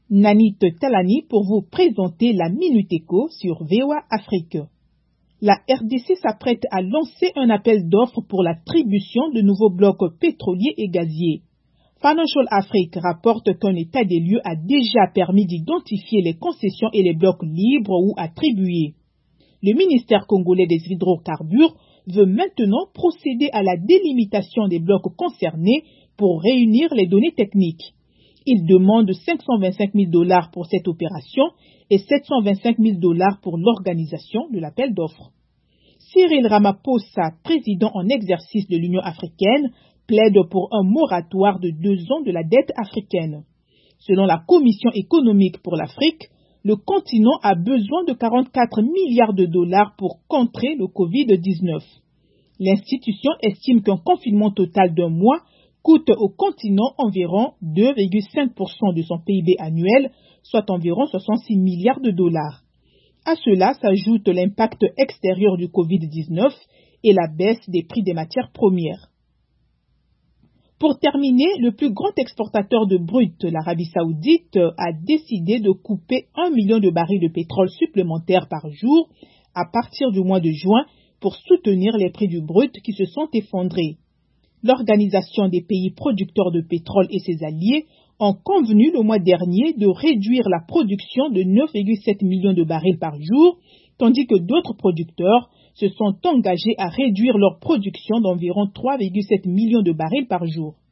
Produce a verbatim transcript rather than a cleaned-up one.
Nanit Talani pour vous présenter la Minute Éco sur V O A Afrique. La R D C s'apprête à lancer un appel d'offres pour l'attribution de nouveaux blocs pétroliers et gaziers. Financial Afrique rapporte qu'un état des lieux a déjà permis d'identifier les concessions et les blocs libres ou attribués. Le ministère congolais des hydrocarbures veut maintenant procéder à la délimitation des blocs concernés pour réunir les données techniques. Il demande cinq cent vingt-cinq mille dollars pour cette opération et sept cent vingt-cinq mille dollars pour l'organisation de l'appel d'offres. Cyril Ramaphosa, président en exercice de l'Union africaine, plaide pour un moratoire de deux ans de la dette africaine. Selon la Commission économique pour l'Afrique, le continent a besoin de quarante-quatre milliards de dollars pour contrer le covid dix-neuf. L'institution estime qu'un confinement total d'un mois coûte au continent environ deux virgule cinq pour cent de son P I B annuel, soit environ soixante-six milliards de dollars. À cela s'ajoute l'impact extérieur du covid dix-neuf et la baisse des prix des matières premières. Pour terminer, le plus grand exportateur de brut, l'Arabie Saoudite, a décidé de couper un million de barils de pétrole supplémentaires par jour à partir du mois de juin pour soutenir les prix du brut qui se sont effondrés. L'Organisation des pays producteurs de pétrole et ses alliés ont convenu le mois dernier de réduire la production de neuf virgule sept millions de barils par jour, tandis que d'autres producteurs se sont engagés à réduire leur production d'environ trois virgule sept millions de barils par jour.